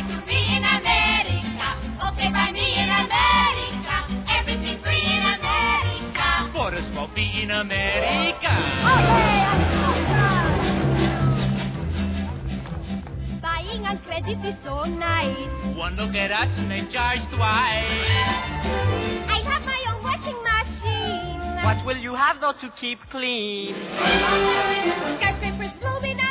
to be in America. Okay by me in America. Everything free in America. Sport will be in America. Buying on credit is so nice. One look at us and they charge twice. I have my own washing machine. What will you have, though, to keep clean? Skyscrapers blooming